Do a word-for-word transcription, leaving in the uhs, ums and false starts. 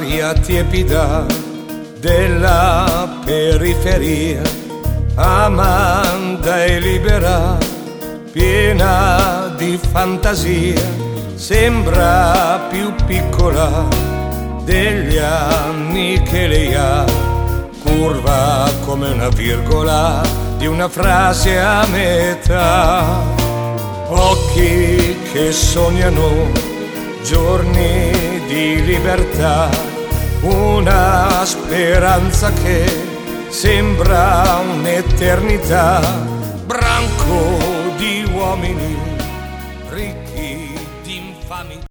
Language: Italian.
l'aria tiepida della periferia, amanda e libera, piena di fantasia, sembra più piccola degli anni che lei ha, curva come una virgola di una frase a metà. Occhi che sognano giorni di libertà, una speranza che sembra un'eternità, branco di uomini